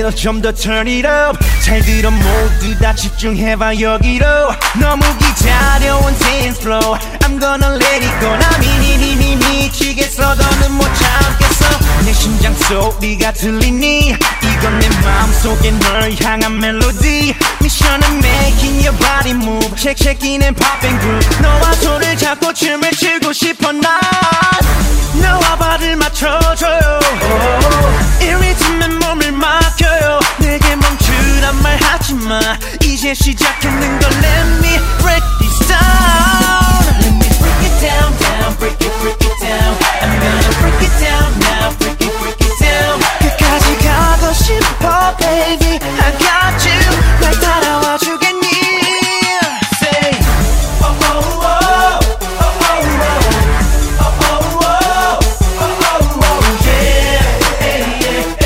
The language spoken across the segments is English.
little 좀 더 turn it up. 잘 들어 모두 다 집중해봐 여기로. 너무 기다려온 dance floor. I'm gonna let it go. 나 미치겠어 더는 못 참겠어. 내 심장 소리가 들리니 이건 내 마음속에 널 향한 멜로디. 미션은 making your body move. shaking and popping groove. 너와 손을 잡고 춤을 추고 싶어 난. 너와 발을 맞춰줘요. 이 리듬에 몸을 맡겨요. 내게 멈추란 말 하지마. 이제 시작했는 걸 let me break this down. Let me break it down, down, break it down. I'm gonna break it down now, break it down. 끝까지 가고 싶어 baby, I got you. 날 따라와 주겠니? Say oh oh oh oh oh oh oh oh oh oh yeah yeah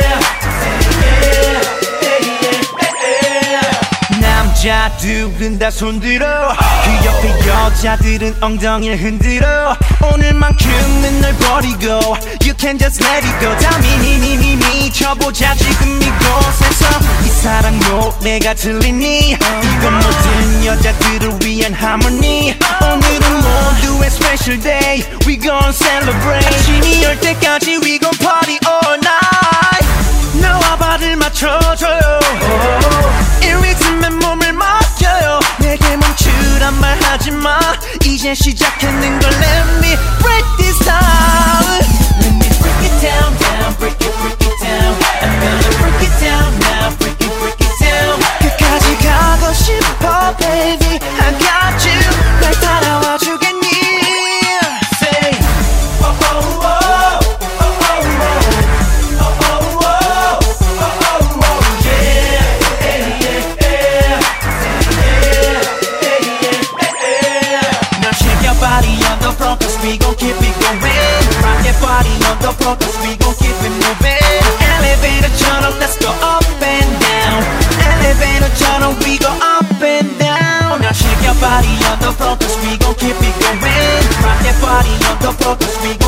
yeah. 남자들은 다 손들어. 그 옆에 여자들은 엉덩이를 흔들어. 오늘만큼은 널 버리고 You can just let it go. 다 미쳐보자 지금 이곳에서. 이 사랑 노래가 들리니 이건 모든 여자들을 위한 하모니. 오늘은 모두의 special day. We gon' celebrate. 아침이 올 때까지 we gon' party all night. 너와 발을 맞춰줘요. 이 리듬에 몸을 맡겨요. 내게 멈추란 말 하지마. 이제 시작했는 걸 let me break this down. Let me break it down, down, break it down. I'm gonna break it down now, break it down. 끝까지 가고 싶어 baby, I got you. 날 따라와 주겠니? Say oh oh oh oh oh oh oh oh oh oh yeah yeah yeah. Now shake your body on the floor 'cause we gon' keep it going. Rock that body on the floor 'cause we gon' keep it moving. Elevator처럼 let's go up and down. Elevator처럼 we go up and down. Now shake your body on the floor 'cause we gon' keep it going. Rock that body on the floor 'cause we gon'